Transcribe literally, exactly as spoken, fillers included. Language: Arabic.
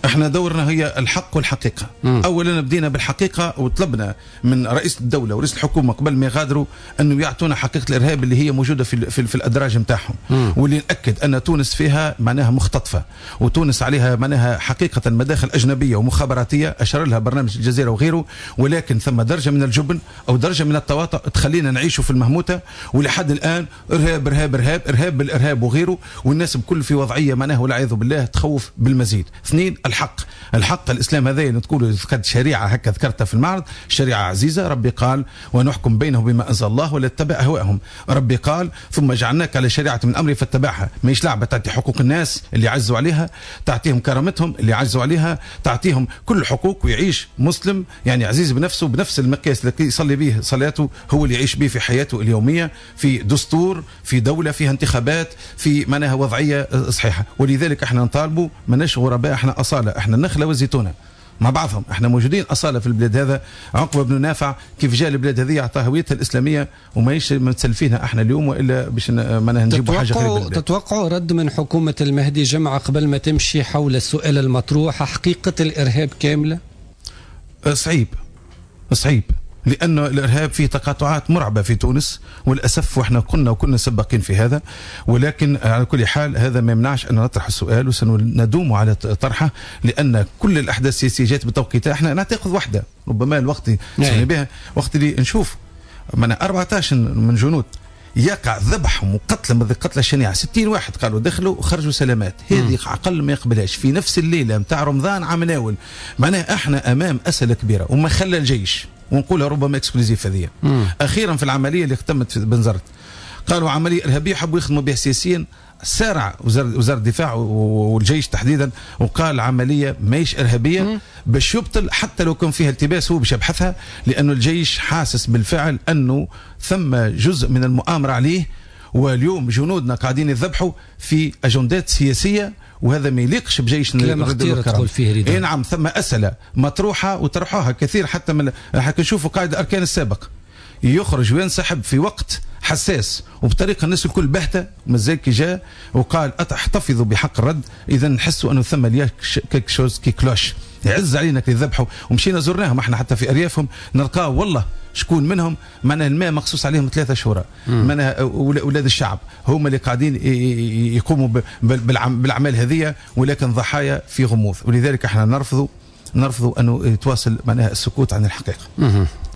احنا دورنا هي الحق والحقيقه. مم. اولا بدينا بالحقيقه وطلبنا من رئيس الدوله ورئيس الحكومه قبل ما يغادروا انه يعطونا حقيقه الارهاب اللي هي موجوده في في, في الادراج نتاعهم، واللي ناكد ان تونس فيها معناها مختطفه، وتونس عليها معناها حقيقه مداخل اجنبيه ومخابراتيه اشار لها برنامج الجزيره وغيره، ولكن ثم درجه من الجبن او درجه من التواطؤ تخلينا نعيشوا في المهموته، ولحد الان ارهاب ارهاب ارهاب ارهاب بالارهاب وغيره، والناس بكل في وضعيه معناها والعياذ بالله تخوف بالمزيد. اثنين الحق، الحق الاسلام هذا اللي تقولوا قد شريعه هكا ذكرتها في المعرض، شريعه عزيزه، ربي قال ونحكم بينهم بما انزل الله ولا تتبع اهواءهم، ربي قال ثم جعلناك على شريعه من امري فاتبعها، ماهيش لعبه تعطي حقوق الناس اللي عزوا عليها، تعطيهم كرامتهم اللي عزوا عليها، تعطيهم كل الحقوق، ويعيش مسلم يعني عزيز بنفسه بنفس المقياس اللي يصلي به صلاته هو اللي يعيش به في حياته اليوميه، في دستور، في دوله فيها انتخابات، في معناها وضعيه صحيحه. ولذلك احنا نطالبوا ماناش غرباء، احنا اصاله، احنا النخله والزيتونه مع بعضهم، احنا موجودين اصاله في البلاد هذا. عقبه بن نافع كيف جاء البلاد هذه اعطى هويتها الاسلاميه وماهيش متسلفينها احنا اليوم والا باش معناها نجيبوا حاجه غير. تتوقعوا رد من حكومه المهدي جمعه قبل ما تمشي حول السؤال المطروح حقيقه الارهاب كامله؟ صعيب صعيب لأن الإرهاب فيه تقاطعات مرعبة في تونس والأسف، وإحنا كنا وكنا سباقين في هذا، ولكن على كل حال هذا ما يمنعش أن نطرح السؤال وسندوم على طرحه، لأن كل الأحداث السياسية جات بتوقيتها. إحنا نعتقد واحدة ربما الوقت يعني بها وقت اللي نشوف من أربعة عشر من جنود يقع ذبحهم وقتلهم بقتله شنيعه، ستين واحد قالوا دخلوا وخرجوا سلامات، هذه اقل ما يقبلهاش في نفس الليله نتاع رمضان عام ناول. معناها احنا امام اسئله كبيره وما خلى الجيش، ونقولها ربما اكسكلوزيف هذه. اخيرا في العمليه اللي ختمت في بنزرت قالوا عمليه ارهابيه حبوا يخدموا بها سياسيا، سارع وزاره الدفاع والجيش تحديدا وقال عمليه ماهيش ارهابيه باش يبطل حتى لو كان فيها التباس، هو باش يبحثها، لانه الجيش حاسس بالفعل انه ثم جزء من المؤامره عليه، واليوم جنودنا قاعدين يذبحوا في اجندات سياسيه، وهذا ما يليقش بجيش. كلام خطير تقول فيه رضا. اي نعم، ثم اسئله مطروحه وطرحوها كثير، حتى من حتى نشوفوا قائد الاركان السابق يخرج وينسحب في وقت حساس وبطريقه الناس الكل بهته، مازال كي جاء وقال احتفظوا بحق الرد، اذا نحسوا انه ثم ليك كيك شوز كي كلوش يعز علينا كي يذبحوا. ومشينا زرناهم احنا حتى في اريافهم نلقاو والله شكون منهم معناها الماء مخصوص عليهم ثلاثة شهور، معناها اولاد الشعب هم اللي قاعدين يقوموا بالاعمال هذه، ولكن ضحايا في غموض. ولذلك احنا نرفضوا نرفضوا انه يتواصل معناها السكوت عن الحقيقه.